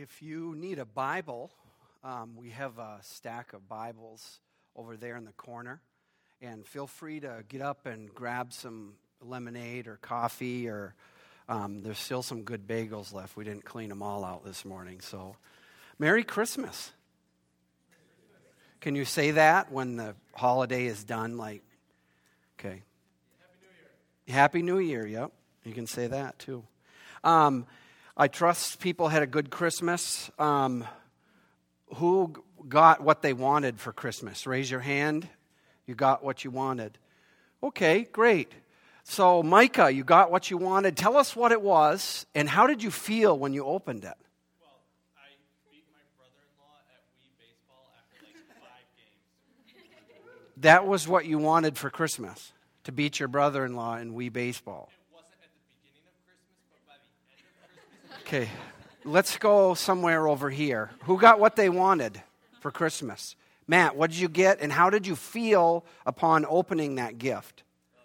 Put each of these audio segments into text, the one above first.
If you need a Bible, we have a stack of Bibles over there in the corner. And feel free to get up and grab some lemonade or coffee, or there's still some good bagels left. We didn't clean them all out this morning. So, Merry Christmas. Can you say that when the holiday is done? Okay. Happy New Year, yep. You can say that too. I trust people had a good Christmas. Who got what they wanted for Christmas? Raise your hand. You got what you wanted. Okay, great. So, Micah, you got what you wanted. Tell us what it was, and how did you feel when you opened it? Well, I beat my brother-in-law at Wii Baseball after 5 games. That was what you wanted for Christmas, to beat your brother-in-law in Wii Baseball. It wasn't at the beginning of Christmas, but by the end of Christmas. Okay, let's go somewhere over here. Who got what they wanted for Christmas? Matt, what did you get, and how did you feel upon opening that gift?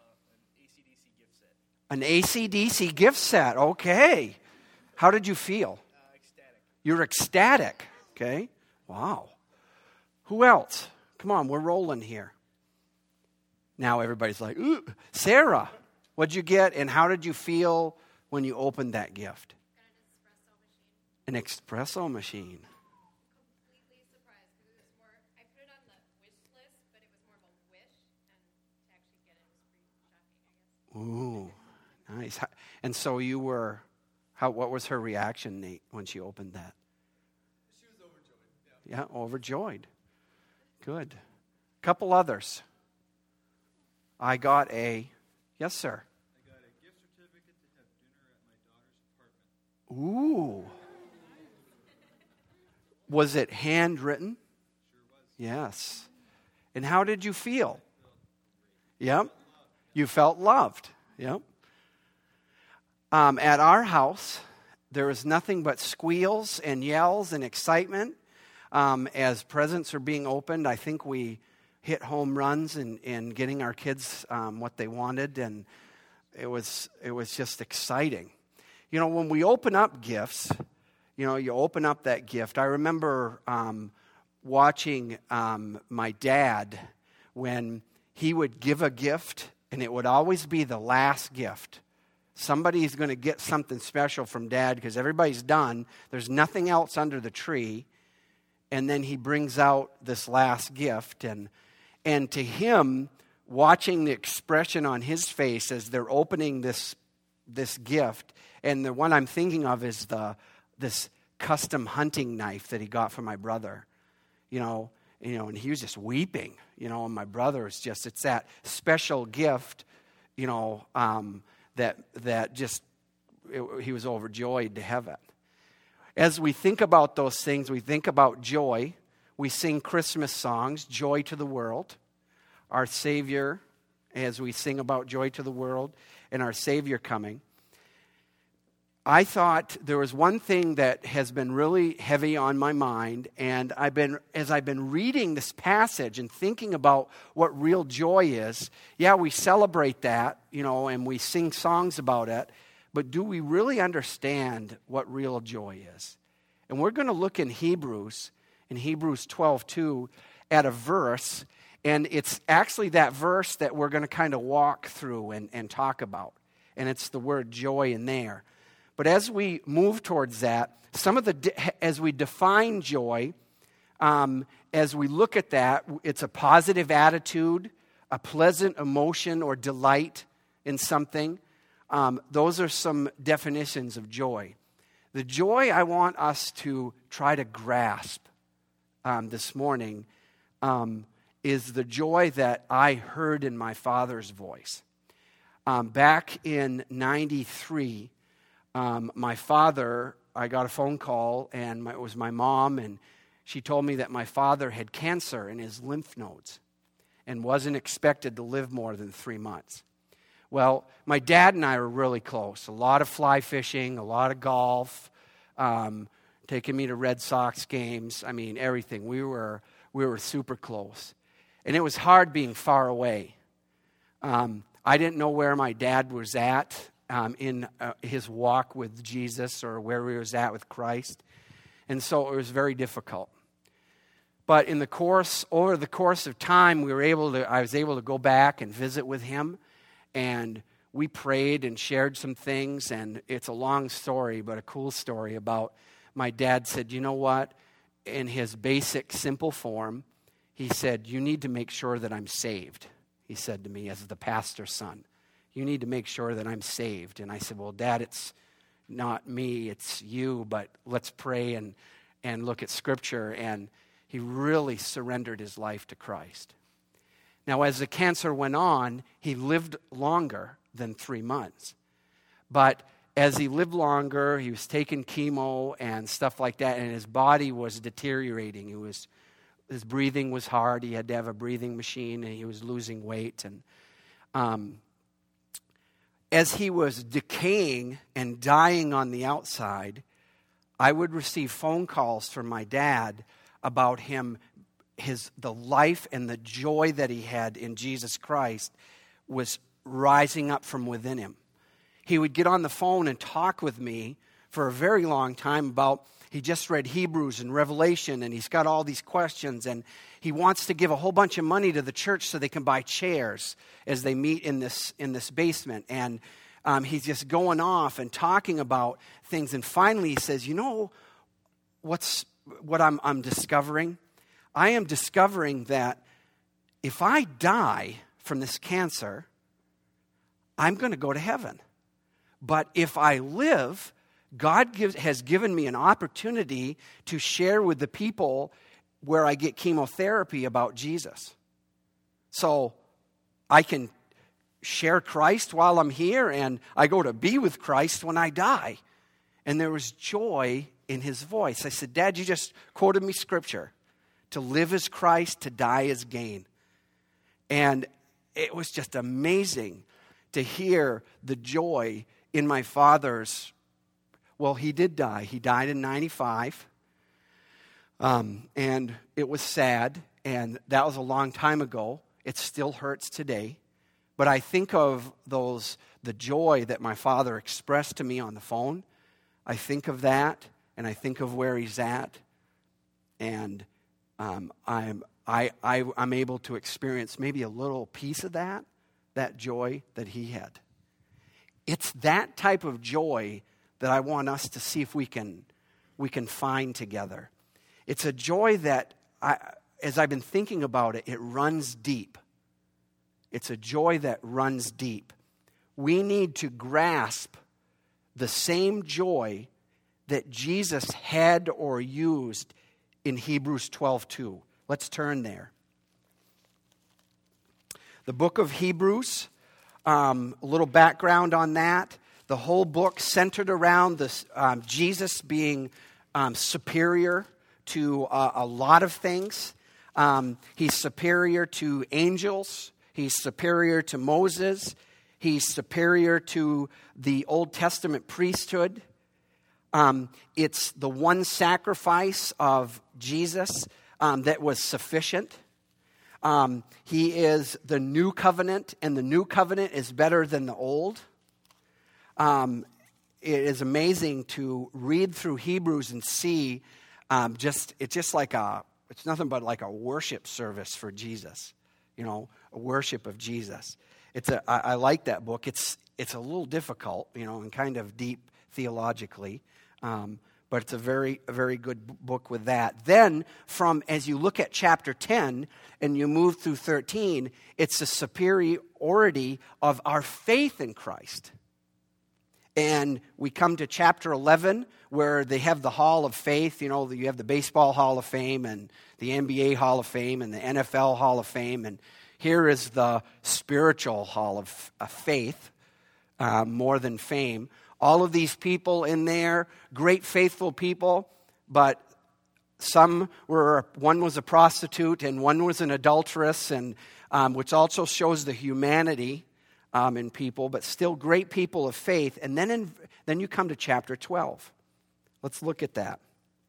An AC/DC gift set. An AC/DC gift set, okay. How did you feel? Ecstatic. You're ecstatic, okay. Wow. Who else? Come on, we're rolling here. Now everybody's like, ooh. Sarah, what did you get, and how did you feel when you opened that gift? An espresso machine. An espresso machine. Completely surprised because it was more, I put it on the wish list, but it was more of a wish, and to actually get it was pretty shocking, I guess. Ooh, nice. And so you were, what was her reaction, Nate, when she opened that? She was overjoyed. Yeah, overjoyed. Good. Couple others. I got yes, sir. I got a gift certificate to have dinner at my daughter's apartment. Ooh. Was it handwritten? Sure was. Yes. And how did you feel? Yep. You felt loved. Yep. At our house, there was nothing but squeals and yells and excitement as presents are being opened. I think we hit home runs in getting our kids what they wanted, and it was just exciting. You know, when we open up gifts, you open up that gift. I remember watching my dad when he would give a gift, and it would always be the last gift. Somebody's going to get something special from Dad because everybody's done. There's nothing else under the tree. And then he brings out this last gift. And to him, watching the expression on his face as they're opening this gift, and the one I'm thinking of is this custom hunting knife that he got from my brother. And he was just weeping. And my brother is just, it's that special gift, that just, he was overjoyed to have it. As we think about those things, we think about joy. We sing Christmas songs, Joy to the World. Our Savior, as we sing about joy to the world and our Savior coming. I thought there was one thing that has been really heavy on my mind, and as I've been reading this passage and thinking about what real joy is, yeah, we celebrate that, and we sing songs about it, but do we really understand what real joy is? And we're going to look in Hebrews 12:2, at a verse, and it's actually that verse that we're going to kind of walk through and talk about, and it's the word joy in there. But as we move towards that, as we define joy, as we look at that, it's a positive attitude, a pleasant emotion or delight in something. Those are some definitions of joy. The joy I want us to try to grasp this morning is the joy that I heard in my Father's voice. Back in 93, my father, I got a phone call, and it was my mom, and she told me that my father had cancer in his lymph nodes and wasn't expected to live more than 3 months. Well, my dad and I were really close. A lot of fly fishing, a lot of golf, taking me to Red Sox games. I mean, everything. We were super close. And it was hard being far away. I didn't know where my dad was at in his walk with Jesus or where he was at with Christ. And so it was very difficult. But over the course of time, I was able to go back and visit with him, and we prayed and shared some things, and it's a long story, but a cool story about my dad said, you know what? In his basic, simple form, he said, you need to make sure that I'm saved. He said to me as the pastor's son, you need to make sure that I'm saved. And I said, well, Dad, it's not me, it's you, but let's pray and look at Scripture. And he really surrendered his life to Christ. Now, as the cancer went on, he lived longer than 3 months. But as he lived longer, he was taking chemo and stuff like that, and his body was deteriorating. His breathing was hard. He had to have a breathing machine, and he was losing weight. And as he was decaying and dying on the outside, I would receive phone calls from my dad about him, the life and the joy that he had in Jesus Christ was rising up from within him. He would get on the phone and talk with me for a very long time about, he just read Hebrews and Revelation, and he's got all these questions, and he wants to give a whole bunch of money to the church so they can buy chairs as they meet in this basement. And he's just going off and talking about things. And finally he says, you know what I'm discovering? I am discovering that if I die from this cancer, I'm going to go to heaven. But if I live, God has given me an opportunity to share with the people where I get chemotherapy about Jesus. So I can share Christ while I'm here, and I go to be with Christ when I die. And there was joy in his voice. I said, Dad, you just quoted me Scripture. To live as Christ, to die as gain. And it was just amazing to hear the joy in my father's. Well, he did die. He died in 95. And it was sad. And that was a long time ago. It still hurts today. But I think of the joy that my father expressed to me on the phone. I think of that, and I think of where he's at. And I'm able to experience maybe a little piece of that joy that he had. It's that type of joy that I want us to see if we can find together. It's a joy that, as I've been thinking about it, it runs deep. It's a joy that runs deep. We need to grasp the same joy that Jesus had or used in Hebrews 12:2. Let's turn there. The book of Hebrews, a little background on that. The whole book centered around this, Jesus being superior to a lot of things. He's superior to angels. He's superior to Moses. He's superior to the Old Testament priesthood. It's the one sacrifice of Jesus that was sufficient. He is the new covenant, and the new covenant is better than the old. It is amazing to read through Hebrews and see it's nothing but like a worship service for Jesus, a worship of Jesus. I like that book. It's a little difficult, and kind of deep theologically, but it's a very good book with that. Then, as you look at chapter 10 and you move through 13, it's the superiority of our faith in Christ. And we come to chapter 11 where they have the Hall of Faith. You have the Baseball Hall of Fame and the NBA Hall of Fame and the NFL Hall of Fame. And here is the spiritual Hall of Faith, more than fame. All of these people in there, great faithful people, but one was a prostitute and one was an adulteress, and which also shows the humanity in people, but still great people of faith. And then you come to chapter 12. Let's look at that.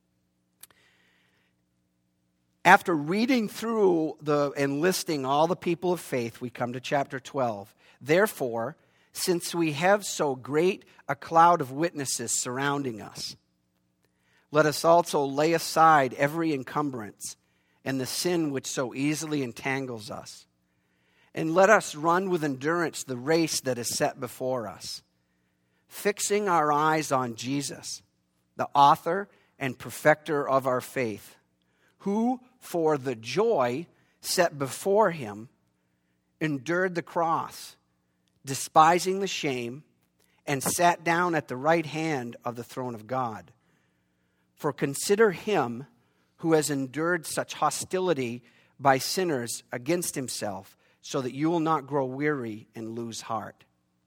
After reading through and listing all the people of faith, we come to chapter 12. Therefore, since we have so great a cloud of witnesses surrounding us, let us also lay aside every encumbrance and the sin which so easily entangles us. And let us run with endurance the race that is set before us, fixing our eyes on Jesus, the author and perfecter of our faith, who for the joy set before him endured the cross, despising the shame, and sat down at the right hand of the throne of God. For consider him who has endured such hostility by sinners against himself, so that you will not grow weary and lose heart.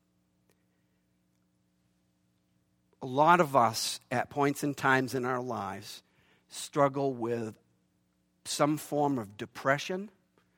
A lot of us, at points and times in our lives, struggle with some form of depression,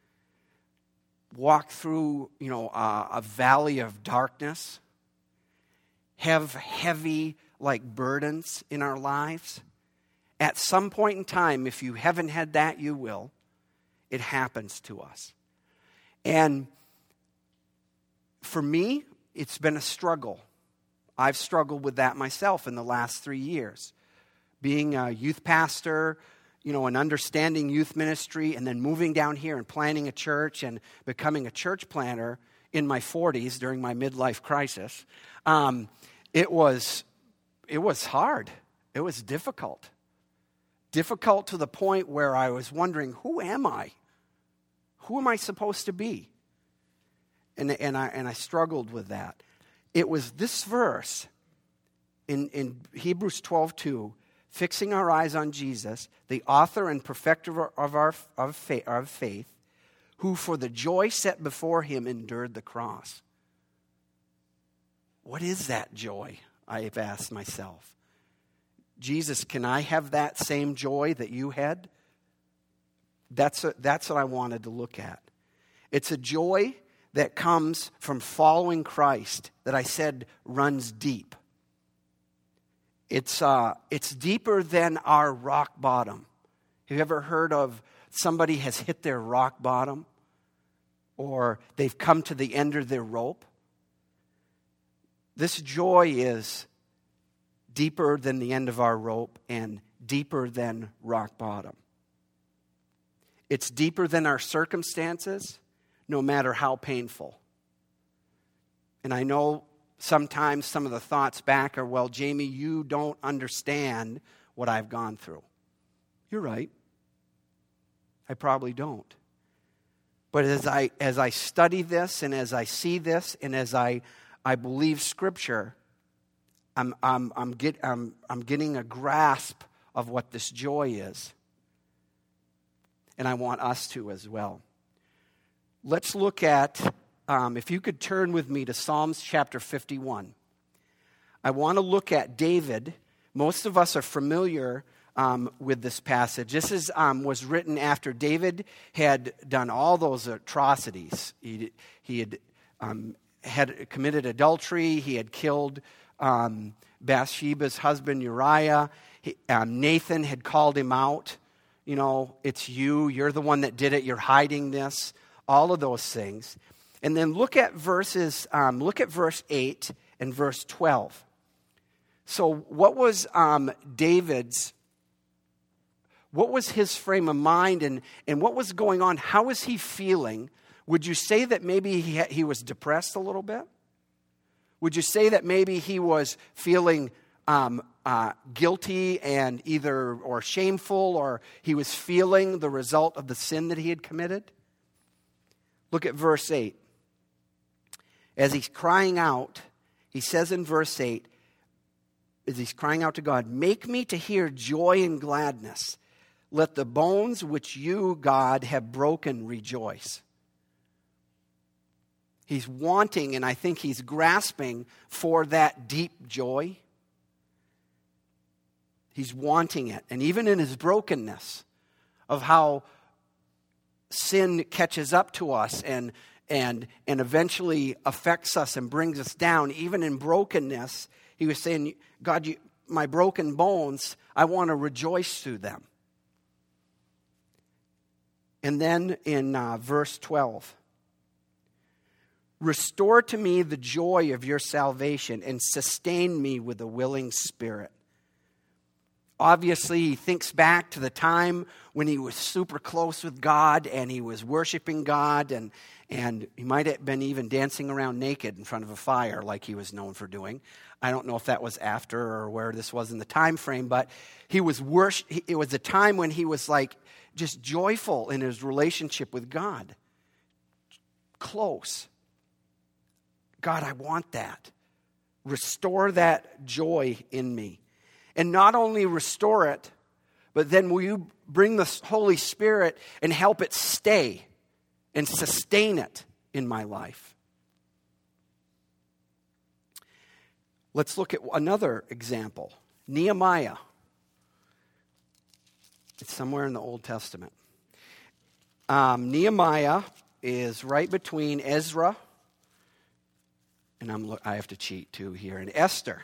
walk through, a valley of darkness, have heavy, burdens in our lives. At some point in time, if you haven't had that, you will. It happens to us. And for me, it's been a struggle. I've struggled with that myself in the last 3 years. Being a youth pastor, and understanding youth ministry, and then moving down here and planning a church and becoming a church planter in my 40s during my midlife crisis. It was hard. It was difficult. Difficult to the point where I was wondering, who am I? Who am I supposed to be? And I struggled with that. It was this verse in Hebrews 12:2, fixing our eyes on Jesus, the author and perfecter of our faith, who for the joy set before him endured the cross. What is that joy? I have asked myself. Jesus, can I have that same joy that you had? That's what I wanted to look at. It's a joy that comes from following Christ that I said runs deep. It's deeper than our rock bottom. Have you ever heard of somebody has hit their rock bottom? Or they've come to the end of their rope? This joy is deeper than the end of our rope and deeper than rock bottom. It's deeper than our circumstances, no matter how painful. And I know sometimes some of the thoughts back are, well, Jamie, you don't understand what I've gone through. You're right. I probably don't. But as I study this and as I see this and as I believe Scripture, I'm getting a grasp of what this joy is. And I want us to as well. Let's look at, if you could turn with me to Psalms chapter 51. I want to look at David. Most of us are familiar with this passage. This was written after David had done all those atrocities. He had committed adultery. He had killed Bathsheba's husband Uriah. Nathan had called him out. It's you're the one that did it. You're hiding this. All of those things. And then look at verse 8 and verse 12. So what was what was his frame of mind and what was going on? How was he feeling? Would you say that maybe he was depressed a little bit? Would you say that maybe he was feeling guilty and or shameful, or he was feeling the result of the sin that he had committed? Look at verse 8. As he's crying out, he says in verse 8, as he's crying out to God, "Make me to hear joy and gladness. Let the bones which you, God, have broken rejoice." He's wanting, and I think he's grasping for that deep joy. He's wanting it. And even in his brokenness of how sin catches up to us and eventually affects us and brings us down, even in brokenness, he was saying, God, my broken bones, I want to rejoice through them. And then in verse 12, "Restore to me the joy of your salvation and sustain me with a willing spirit." Obviously, he thinks back to the time when he was super close with God and he was worshiping God, and he might have been even dancing around naked in front of a fire like he was known for doing. I don't know if that was after or where this was in the time frame, but it was a time when he was like just joyful in his relationship with God. Close. God, I want that. Restore that joy in me. And not only restore it, but then will you bring the Holy Spirit and help it stay and sustain it in my life? Let's look at another example. Nehemiah. It's somewhere in the Old Testament. Nehemiah is right between Ezra, and I have to cheat too here, and Esther.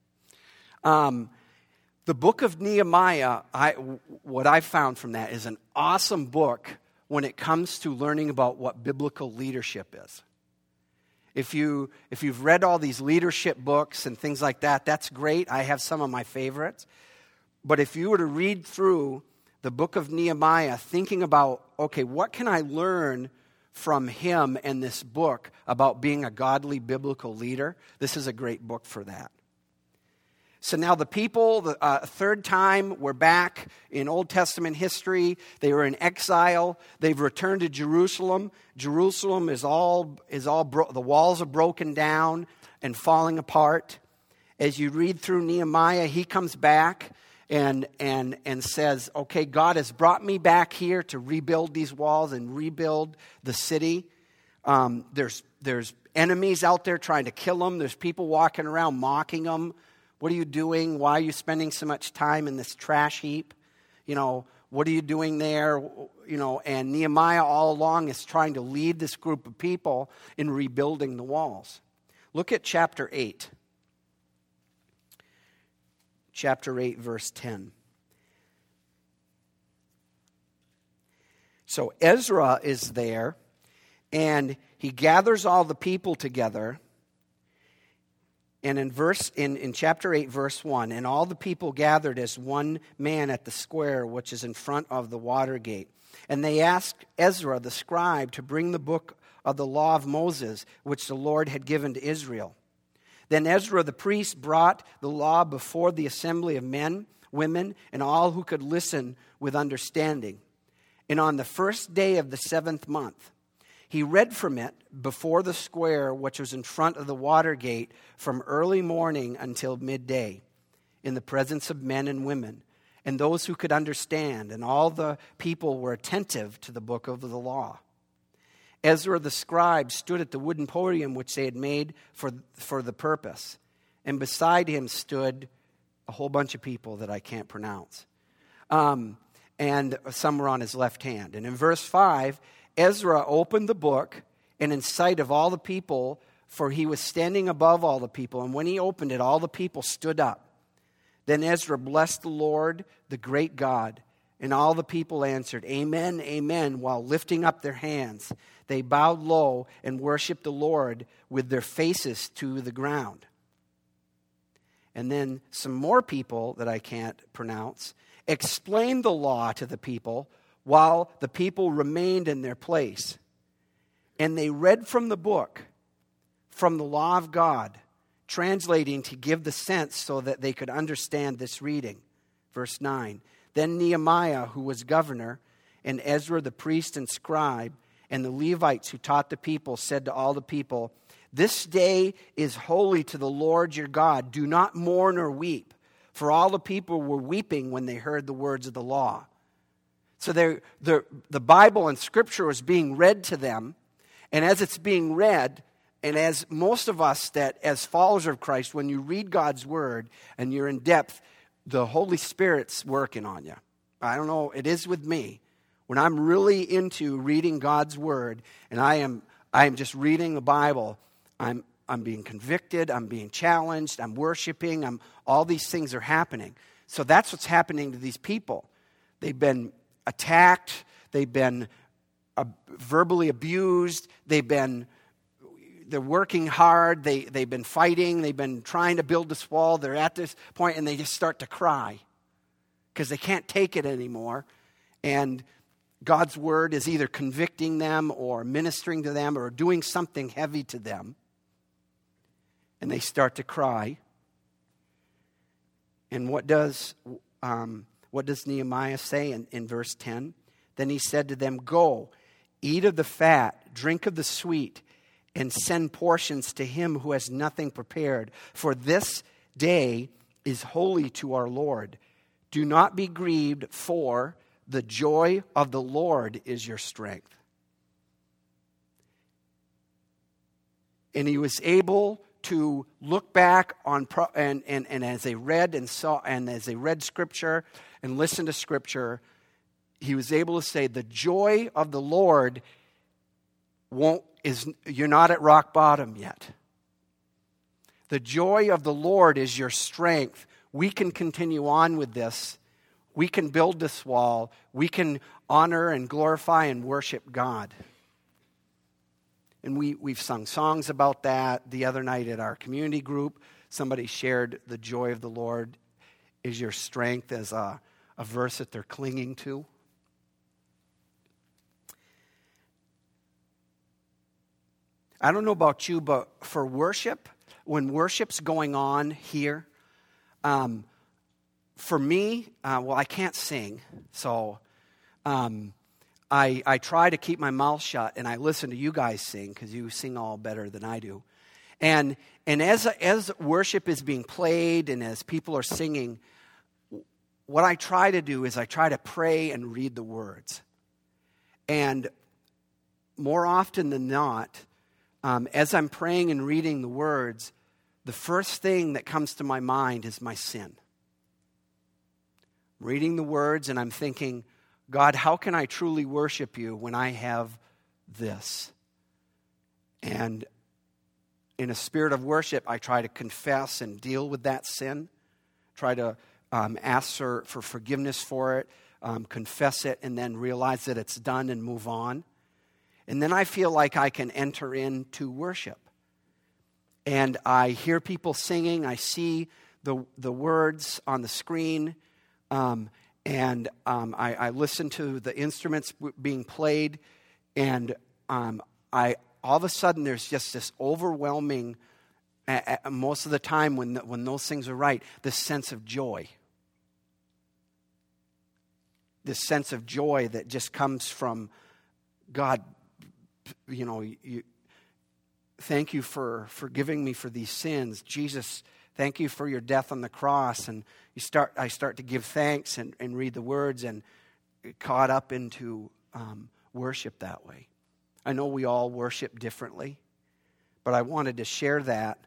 The book of Nehemiah, what I found from that is an awesome book when it comes to learning about what biblical leadership is. If you've read all these leadership books and things like that, that's great. I have some of my favorites. But if you were to read through the book of Nehemiah thinking about, okay, what can I learn from him and this book about being a godly biblical leader, this is a great book for that. So now the people, the third time, we're back in Old Testament history. They were in exile. They've returned to Jerusalem. Jerusalem is all the walls are broken down and falling apart. As you read through Nehemiah, he comes back and says, okay, God has brought me back here to rebuild these walls and rebuild the city. There's enemies out there trying to kill them. There's people walking around mocking them. What are you doing? Why are you spending so much time in this trash heap? What are you doing there? And Nehemiah all along is trying to lead this group of people in rebuilding the walls. Look at chapter 8. Chapter 8, verse 10. So Ezra is there, and he gathers all the people together. And in chapter 8, verse 1, and all the people gathered as one man at the square, which is in front of the water gate. And they asked Ezra the scribe to bring the book of the law of Moses, which the Lord had given to Israel. Then Ezra the priest brought the law before the assembly of men, women, and all who could listen with understanding. And on the first day of the 7th month, he read from it before the square which was in front of the water gate from early morning until midday, in the presence of men and women, and those who could understand, and all the people were attentive to the book of the law. Ezra the scribe stood at the wooden podium which they had made for the purpose, and beside him stood a whole bunch of people that I can't pronounce. And some were on his left hand. And in verse 5, Ezra opened the book, and in sight of all the people, for he was standing above all the people, and when he opened it, all the people stood up. Then Ezra blessed the Lord, the great God, and all the people answered, Amen, Amen, while lifting up their hands. They bowed low and worshiped the Lord with their faces to the ground. And then some more people that I can't pronounce explained the law to the people, while the people remained in their place. And they read from the book, from the law of God, translating to give the sense so that they could understand this reading. Verse 9, Then Nehemiah, who was governor, and Ezra the priest and scribe, and the Levites who taught the people, said to all the people, This day is holy to the Lord your God. Do not mourn or weep. For all the people were weeping when they heard the words of the law. So the Bible and Scripture was being read to them, and as it's being read, and as most of us that as followers of Christ, when you read God's Word and you're in depth, the Holy Spirit's working on you. I don't know, it is with me. When I'm really into reading God's Word, and I am just reading the Bible, I'm being convicted, I'm being challenged, I'm worshiping, all these things are happening. So that's what's happening to these people. They've been attacked, they've been verbally abused, they're working hard, they've been fighting, they've been trying to build this wall, they're at this point and they just start to cry. because they can't take it anymore. And God's word is either convicting them or ministering to them or doing something heavy to them. And they start to cry. And what does Nehemiah say in verse 10? Then he said to them, "Go, eat of the fat, drink of the sweet, and send portions to him who has nothing prepared. For this day is holy to our Lord. Do not be grieved, for the joy of the Lord is your strength." And he was able to look back on and as they read and saw and as they read Scripture and listened to Scripture, he was able to say, the joy of the Lord you're not at rock bottom yet. The joy of the Lord is your strength. We can continue on with this. We can build this wall. We can honor and glorify and worship God. And we've sung songs about that. The other night at our community group, somebody shared the joy of the Lord is your strength as a verse that they're clinging to. I don't know about you, but for worship, when worship's going on here, for me, I can't sing, so I try to keep my mouth shut, and I listen to you guys sing, because you sing all better than I do. And as worship is being played and as people are singing, what I try to do is I try to pray and read the words. And more often than not, as I'm praying and reading the words, the first thing that comes to my mind is my sin. I'm reading the words and I'm thinking, God, how can I truly worship you when I have this? And in a spirit of worship, I try to confess and deal with that sin, try to ask for forgiveness for it, confess it, and then realize that it's done and move on. And then I feel like I can enter into worship. And I hear people singing. I see the words on the screen. And I listen to the instruments being played. And all of a sudden there's just this overwhelming, most of the time when those things are right, this sense of joy. This sense of joy that just comes from God. Thank you for forgiving me for these sins. Jesus, thank you for your death on the cross. And I start to give thanks and read the words and caught up into worship that way. I know we all worship differently, but I wanted to share that.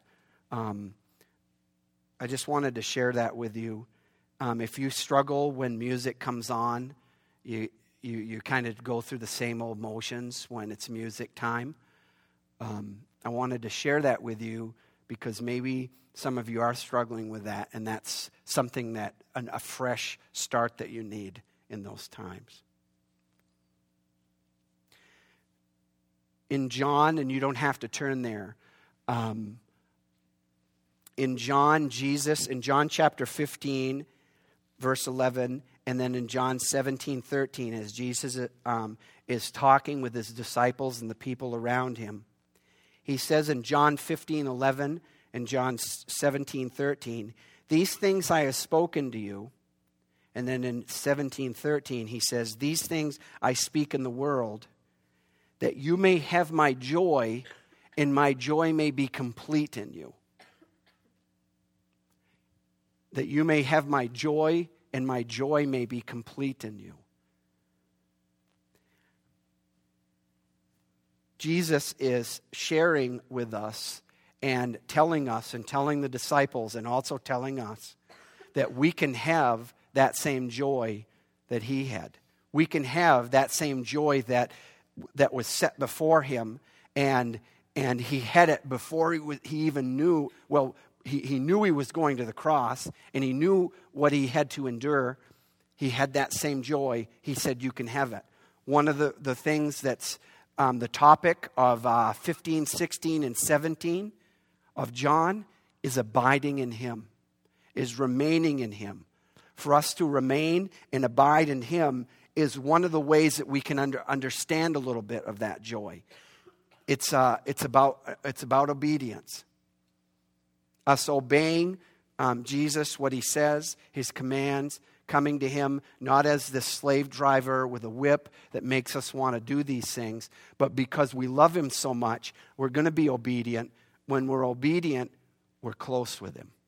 I just wanted to share that with you. If you struggle when music comes on, you kind of go through the same old motions when it's music time. I wanted to share that with you because maybe some of you are struggling with that, and that's something a fresh start that you need in those times. In John, and you don't have to turn there, in John chapter 15, verse 11, and then in John 17:13, as Jesus is talking with his disciples and the people around him, he says in John 15:11 and John 17:13, "These things I have spoken to you." And then in 17:13, he says, "These things I speak in the world, that you may have my joy, and my joy may be complete in you." That you may have my joy, and my joy may be complete in you. Jesus is sharing with us and telling the disciples and also telling us that we can have that same joy that he had. We can have that same joy that was set before him, and he had it before he even knew. Well, he knew he was going to the cross, and he knew what he had to endure. He had that same joy. He said, you can have it. One of the things that's the topic of 15, 16, and 17 of John is abiding in him, is remaining in him. for us to remain and abide in Him is one of the ways that we can understand a little bit of that joy. It's about obedience. Us obeying Jesus, what He says, His commands, coming to Him not as this slave driver with a whip that makes us want to do these things, but because we love Him so much, we're going to be obedient. When we're obedient, we're close with Him.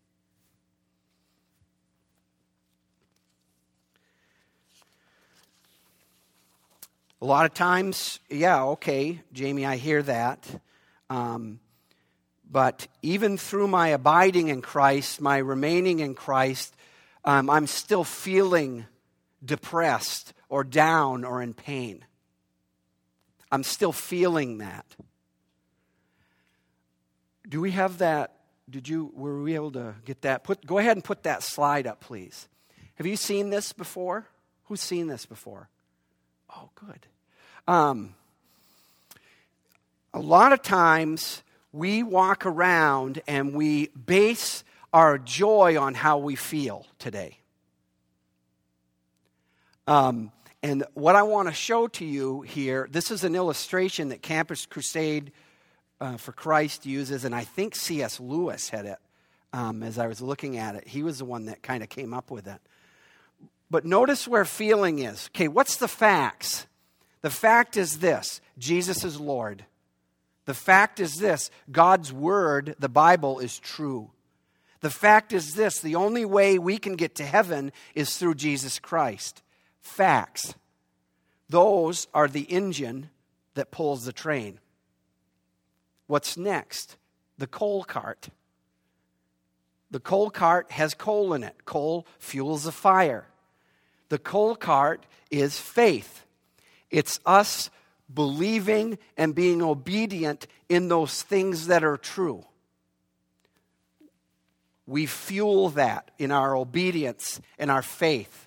A lot of times, yeah, okay, Jamie, I hear that. But even through my abiding in Christ, my remaining in Christ, I'm still feeling depressed or down or in pain. I'm still feeling that. Do we have that? Were we able to get that? Go ahead and put that slide up, please. Have you seen this before? Who's seen this before? Oh, good. A lot of times we walk around and we base our joy on how we feel today. And what I want to show to you here, this is an illustration that Campus Crusade for Christ uses, and I think C.S. Lewis had it as I was looking at it. He was the one that kind of came up with it. But notice where feeling is. Okay, what's the facts? The fact is this: Jesus is Lord. The fact is this: God's Word, the Bible, is true. The fact is this: the only way we can get to heaven is through Jesus Christ. Facts. Those are the engine that pulls the train. What's next? The coal cart. The coal cart has coal in it. Coal fuels a fire. The coal cart is faith. It's us believing and being obedient in those things that are true. We fuel that in our obedience and our faith.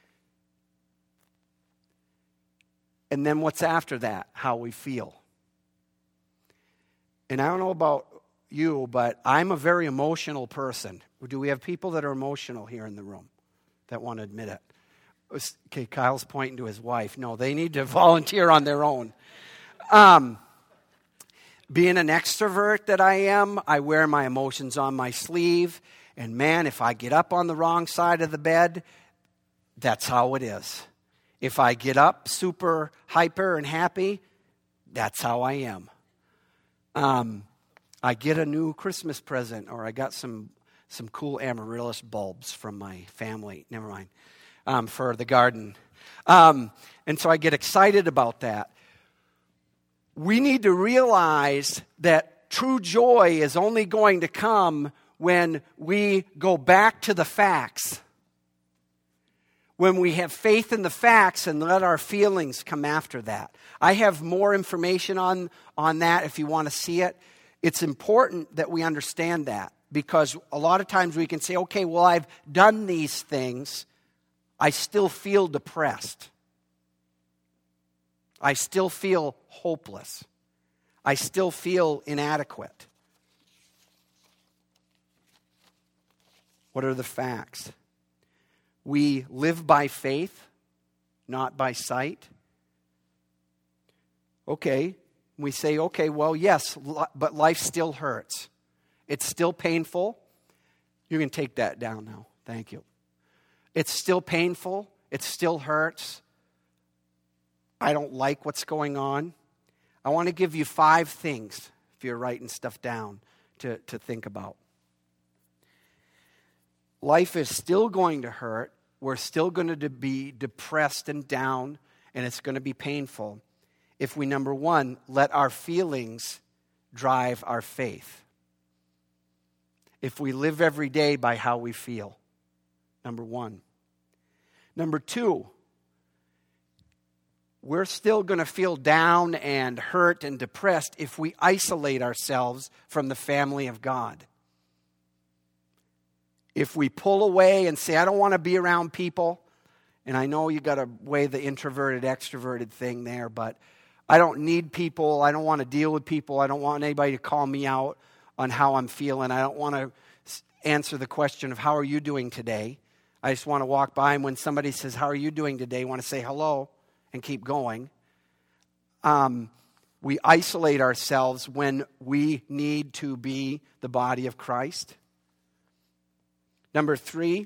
And then what's after that? How we feel. And I don't know about you, but I'm a very emotional person. Do we have people that are emotional here in the room that want to admit it? Okay, Kyle's pointing to his wife. No, they need to volunteer on their own. Being an extrovert that I am, I wear my emotions on my sleeve. And man, if I get up on the wrong side of the bed, that's how it is. If I get up super hyper and happy, that's how I am. I get a new Christmas present, or I got some cool amaryllis bulbs from my family. Never mind. For the garden. And so I get excited about that. We need to realize that true joy is only going to come when we go back to the facts. When we have faith in the facts and let our feelings come after that. I have more information on that if you want to see it. It's important that we understand that, because a lot of times we can say, okay, well, I've done these things. I still feel depressed. I still feel hopeless. I still feel inadequate. What are the facts? We live by faith, not by sight. Okay, we say, okay, well, yes, but life still hurts. It's still painful. You can take that down now. Thank you. It's still painful. It still hurts. I don't like what's going on. I want to give you 5 things, if you're writing stuff down, to think about. Life is still going to hurt. We're still going to be depressed and down, and it's going to be painful if we, number 1, let our feelings drive our faith. If we live every day by how we feel. Number 1. Number 2, we're still going to feel down and hurt and depressed if we isolate ourselves from the family of God. If we pull away and say, I don't want to be around people, and I know you got to weigh the introverted, extroverted thing there, but I don't need people. I don't want to deal with people. I don't want anybody to call me out on how I'm feeling. I don't want to answer the question of how are you doing today. I just want to walk by, and when somebody says, how are you doing today? I want to say hello and keep going. We isolate ourselves when we need to be the body of Christ. Number 3,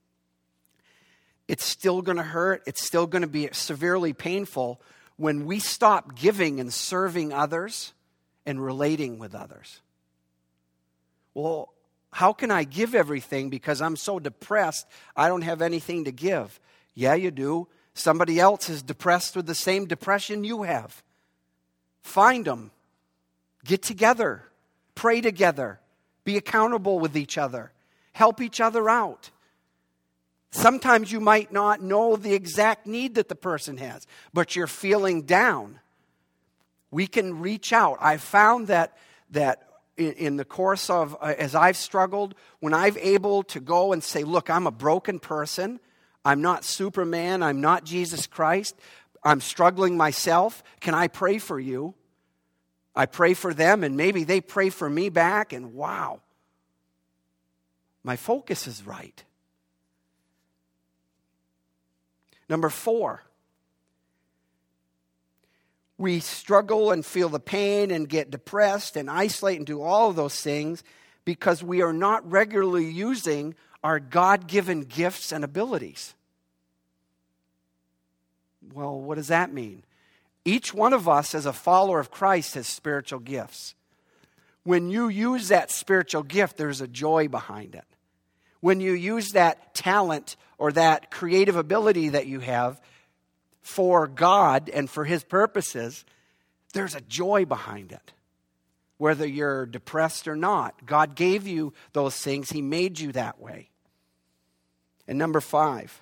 it's still going to hurt. It's still going to be severely painful when we stop giving and serving others and relating with others. Well, how can I give everything because I'm so depressed I don't have anything to give? Yeah, you do. Somebody else is depressed with the same depression you have. Find them. Get together. Pray together. Be accountable with each other. Help each other out. Sometimes you might not know the exact need that the person has, but you're feeling down. We can reach out. I've found that in the course of, as I've struggled, when I'm able to go and say, look, I'm a broken person. I'm not Superman. I'm not Jesus Christ. I'm struggling myself. Can I pray for you? I pray for them, and maybe they pray for me back, and wow, my focus is right. Number 4, we struggle and feel the pain and get depressed and isolate and do all of those things because we are not regularly using our God-given gifts and abilities. Well, what does that mean? Each one of us as a follower of Christ has spiritual gifts. When you use that spiritual gift, there's a joy behind it. When you use that talent or that creative ability that you have for God and for His purposes, there's a joy behind it. Whether you're depressed or not, God gave you those things. He made you that way. And number 5,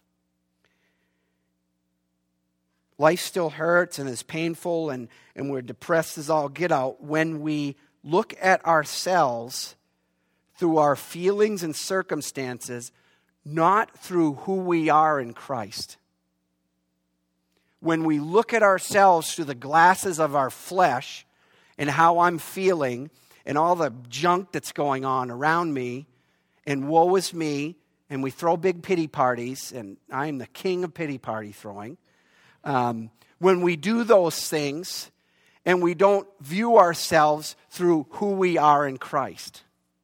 life still hurts and is painful and we're depressed as all get out when we look at ourselves through our feelings and circumstances, not through who we are in Christ. When we look at ourselves through the glasses of our flesh and how I'm feeling and all the junk that's going on around me, and woe is me, and we throw big pity parties, and I'm the king of pity party throwing. When we do those things and we don't view ourselves through who we are in Christ.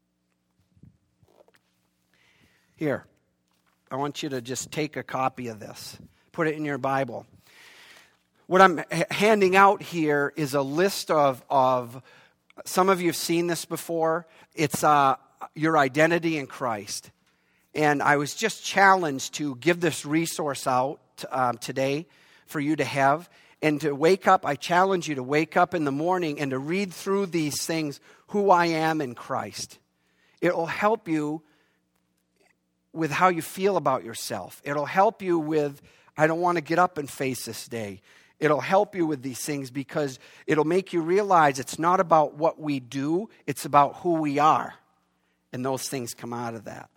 Here, I want you to just take a copy of this. Put it in your Bible. What I'm handing out here is a list of some of you have seen this before. It's your identity in Christ. And I was just challenged to give this resource out today for you to have. And to wake up, I challenge you to wake up in the morning and to read through these things, who I am in Christ. It will help you with how you feel about yourself. It'll help you with, I don't want to get up and face this day. It'll help you with these things because it'll make you realize it's not about what we do, it's about who we are. And those things come out of that.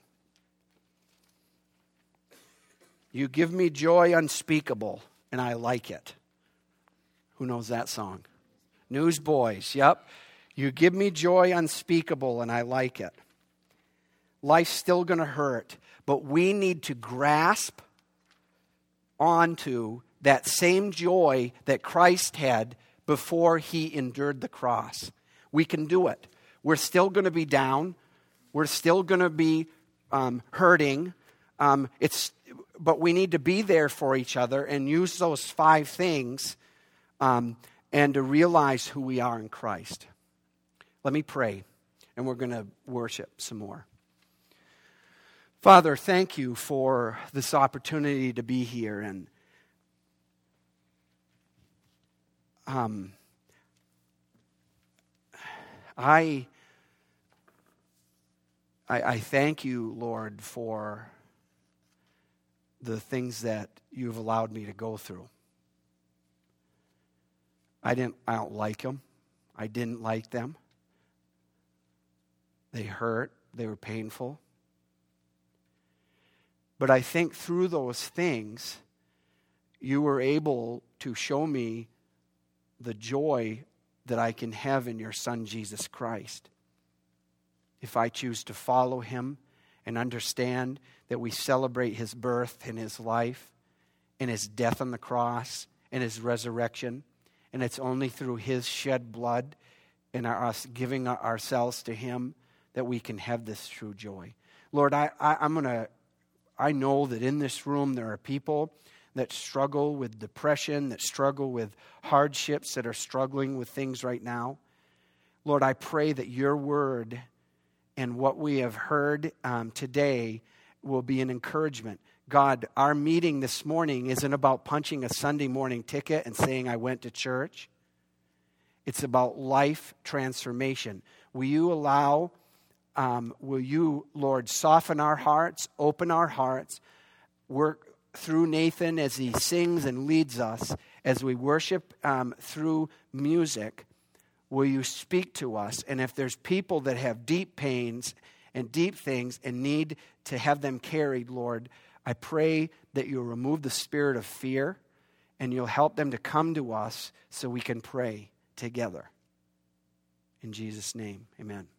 You give me joy unspeakable, and I like it. Who knows that song? Newsboys, yep. You give me joy unspeakable, and I like it. Life's still going to hurt, but we need to grasp onto that same joy that Christ had before He endured the cross. We can do it. We're still going to be down. We're still going to be hurting. But we need to be there for each other and use those 5 things and to realize who we are in Christ. Let me pray, and we're going to worship some more. Father, thank you for this opportunity to be here. And I thank you, Lord, for the things that you've allowed me to go through. I don't like them. I didn't like them. They hurt. They were painful. But I think through those things, you were able to show me the joy that I can have in your Son, Jesus Christ. If I choose to follow Him and understand that we celebrate his birth and his life and his death on the cross and his resurrection. And it's only through his shed blood and us giving ourselves to him that we can have this true joy. Lord, I know that in this room there are people that struggle with depression, that struggle with hardships, that are struggling with things right now. Lord, I pray that your word and what we have heard today will be an encouragement. God, our meeting this morning isn't about punching a Sunday morning ticket and saying I went to church. It's about life transformation. Will you, Lord, soften our hearts, open our hearts, work through Nathan as he sings and leads us, as we worship through music. Will you speak to us? And if there's people that have deep pains and deep things and need to have them carried, Lord, I pray that you'll remove the spirit of fear and you'll help them to come to us so we can pray together. In Jesus' name, amen.